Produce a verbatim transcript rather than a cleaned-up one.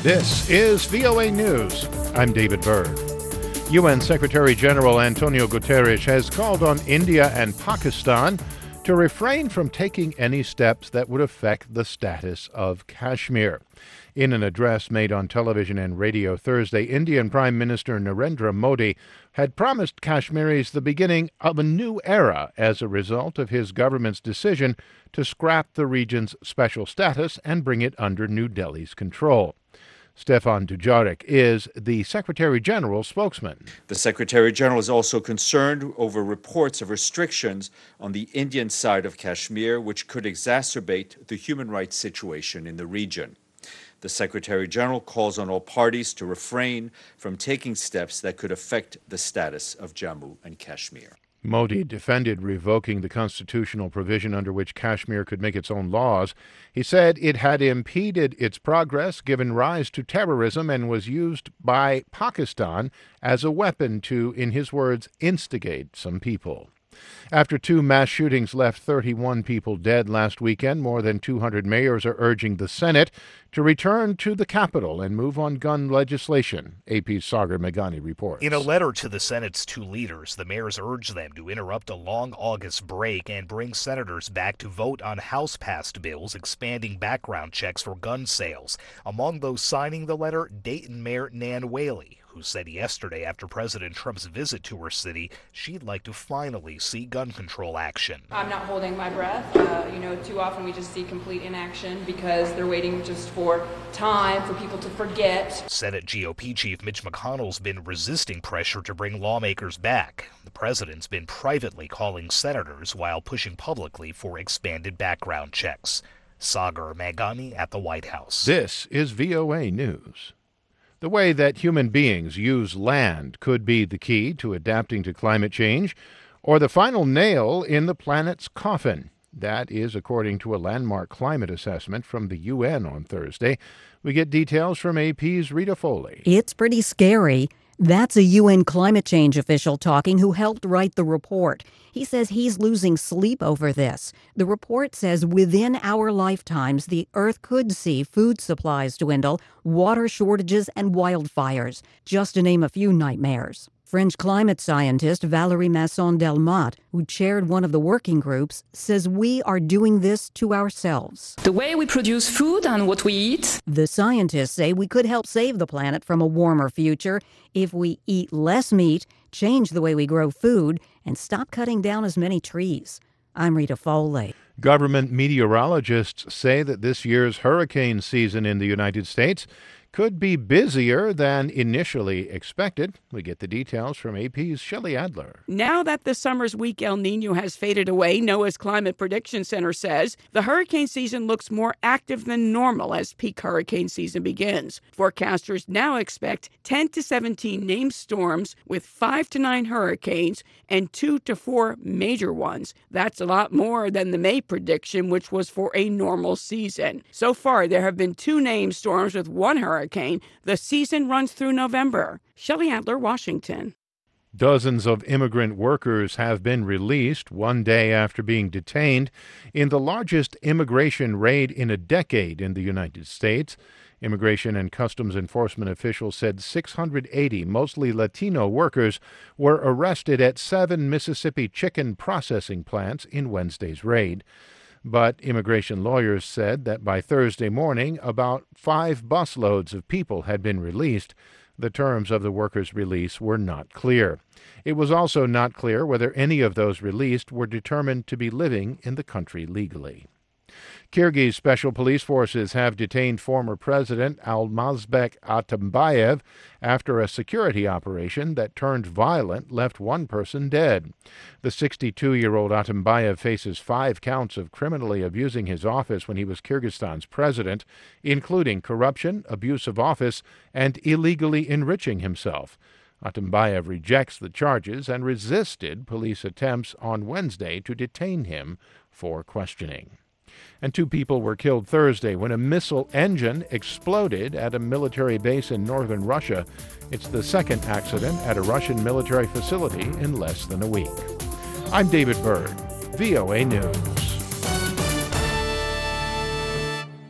This is V O A News. I'm David Byrd. U N Secretary General Antonio Guterres has called on India and Pakistan to refrain from taking any steps that would affect the status of Kashmir. In an address made on television and radio Thursday, Indian Prime Minister Narendra Modi had promised Kashmiris the beginning of a new era as a result of his government's decision to scrap the region's special status and bring it under New Delhi's control. Stefan Dujarric is the Secretary General's spokesman. The Secretary General is also concerned over reports of restrictions on the Indian side of Kashmir, which could exacerbate the human rights situation in the region. The Secretary General calls on all parties to refrain from taking steps that could affect the status of Jammu and Kashmir. Modi defended revoking the constitutional provision under which Kashmir could make its own laws. He said it had impeded its progress, given rise to terrorism, and was used by Pakistan as a weapon to, in his words, instigate some people. After two mass shootings left thirty-one people dead last weekend, more than two hundred mayors are urging the Senate to return to the Capitol and move on gun legislation. A P's Sagar Meghani reports. In a letter to the Senate's two leaders, the mayors urge them to interrupt a long August break and bring senators back to vote on House-passed bills expanding background checks for gun sales. Among those signing the letter, Dayton Mayor Nan Whaley, who said yesterday after President Trump's visit to her city, she'd like to finally see gun control action. I'm not holding my breath. Uh, you know, too often we just see complete inaction because they're waiting just for time for people to forget. Senate G O P Chief Mitch McConnell's been resisting pressure to bring lawmakers back. The president's been privately calling senators while pushing publicly for expanded background checks. Sagar Meghani at the White House. This is V O A News. The way that human beings use land could be the key to adapting to climate change, or the final nail in the planet's coffin. That is according to a landmark climate assessment from the U N on Thursday. We get details from A P's Rita Foley. It's pretty scary. That's a U N climate change official talking who helped write the report. He says he's losing sleep over this. The report says within our lifetimes, the Earth could see food supplies dwindle, water shortages, and wildfires, just to name a few nightmares. French climate scientist Valérie Masson-Delmotte, who chaired one of the working groups, says we are doing this to ourselves. The way we produce food and what we eat. The scientists say we could help save the planet from a warmer future if we eat less meat, change the way we grow food, and stop cutting down as many trees. I'm Rita Foley. Government meteorologists say that this year's hurricane season in the United States could be busier than initially expected. We get the details from A P's Shelley Adler. Now that the summer's weak El Nino has faded away, NOAA's Climate Prediction Center says the hurricane season looks more active than normal as peak hurricane season begins. Forecasters now expect ten to seventeen named storms with five to nine hurricanes and two to four major ones. That's a lot more than the May prediction, which was for a normal season. So far, there have been two named storms with one hurricane. Hurricane. The season runs through November. Shelley Adler, Washington. Dozens of immigrant workers have been released one day after being detained in the largest immigration raid in a decade in the United States. Immigration and Customs Enforcement officials said six hundred eighty, mostly Latino workers, were arrested at seven Mississippi chicken processing plants in Wednesday's raid. But immigration lawyers said that by Thursday morning, about five busloads of people had been released. The terms of the workers' release were not clear. It was also not clear whether any of those released were determined to be living in the country legally. Kyrgyz special police forces have detained former President Almazbek Atambayev after a security operation that turned violent left one person dead. The sixty-two-year-old Atambayev faces five counts of criminally abusing his office when he was Kyrgyzstan's president, including corruption, abuse of office, and illegally enriching himself. Atambayev rejects the charges and resisted police attempts on Wednesday to detain him for questioning. And two people were killed Thursday when a missile engine exploded at a military base in northern Russia. It's the second accident at a Russian military facility in less than a week. I'm David Byrd, V O A News.